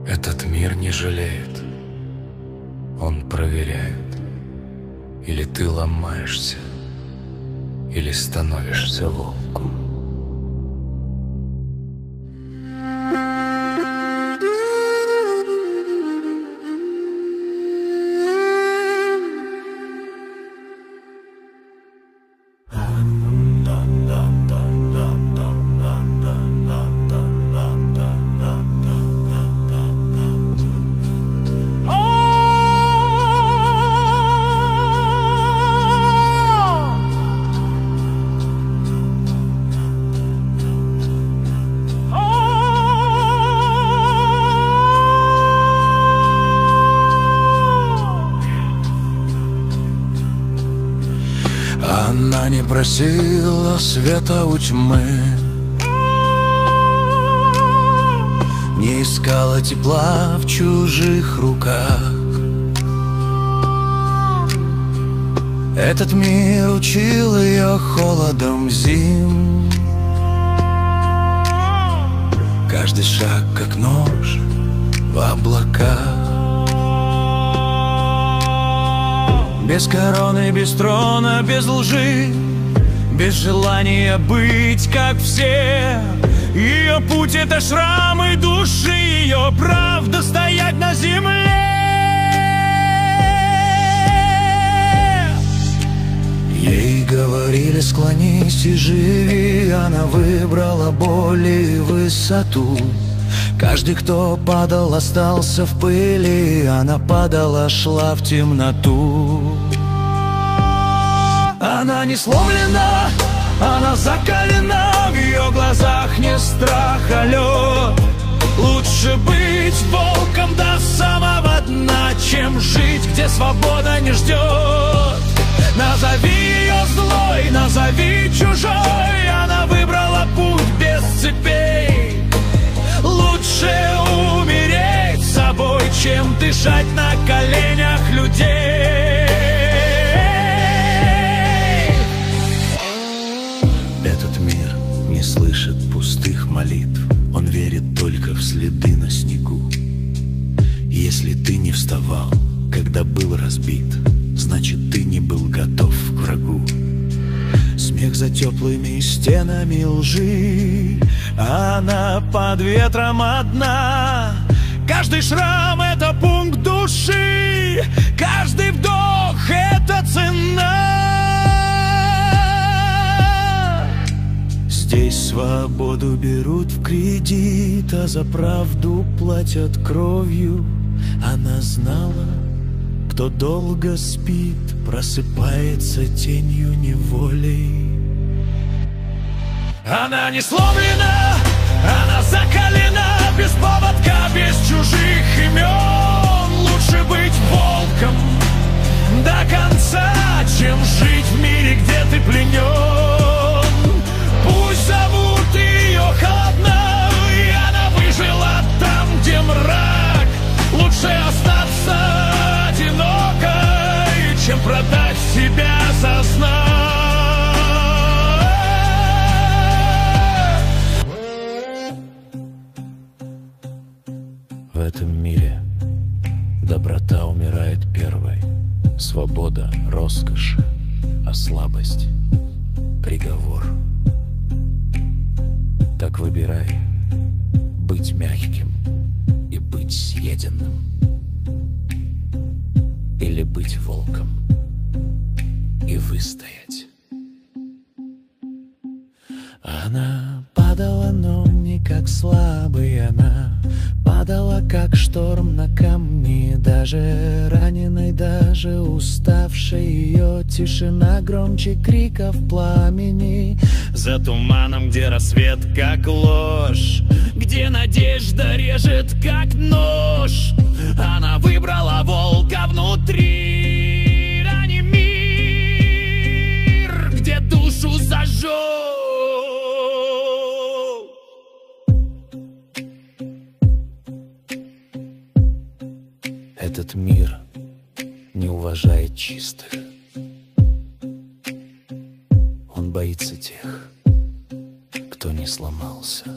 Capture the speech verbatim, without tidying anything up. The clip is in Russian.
Этот мир не жалеет, он проверяет. Или ты ломаешься, или становишься волком. Она не просила света у тьмы, не искала тепла в чужих руках. Этот мир учил ее холодом зим. Каждый шаг как нож в облаках. Без короны, без трона, без лжи, без желания быть как все. Ее путь — это шрамы души, ее правда стоять на земле. Ей говорили: склонись и живи. Она выбрала боль и высоту. Каждый, кто падал, остался в пыли. Она падала, шла в темноту. Она не сломлена, она закалена. В ее глазах не страх, а лед. Лучше быть волком до самого дна, чем жить, где свобода не ждет. Назови ее злой, назови чужой. Она выбрала путь без цепей. Лучше умереть собой, чем дышать на коленях людей. Этот мир не слышит пустых молитв. Он верит только в следы на снегу. Если ты не вставал, когда был разбит, значит, ты не был готов к врагу. Смех за теплыми стенами лжи, а она под ветром одна. Каждый шрам — это пункт души, каждый вдох — это цена. Здесь свободу берут в кредит, а за правду платят кровью. Она знала, кто долго спит, просыпается тенью неволей. Она не сломлена, она закалена. Без поводка, без чужих имен. Лучше быть волком до конца, чем жить в мире, где ты пленен. Пусть зовут ее холодно, и она выжила там, где мрак. Лучше остаться одинокой, чем продать себя за знак. В этом мире доброта умирает первой. Свобода — роскошь, а слабость — приговор. Так выбирай быть мягким и быть съеденным, или быть волком и выстоять. Она падала, но не как слабый. Она падала, как шторм на камни. Даже раненой, даже уставшей, ее тишина громче криков пламени. За туманом, где рассвет как ложь, где надежда режет как нож. Она выбрала волка внутри. Ранний мир, где душу зажжет. Этот мир не уважает чистых. Он боится тех, кто не сломался.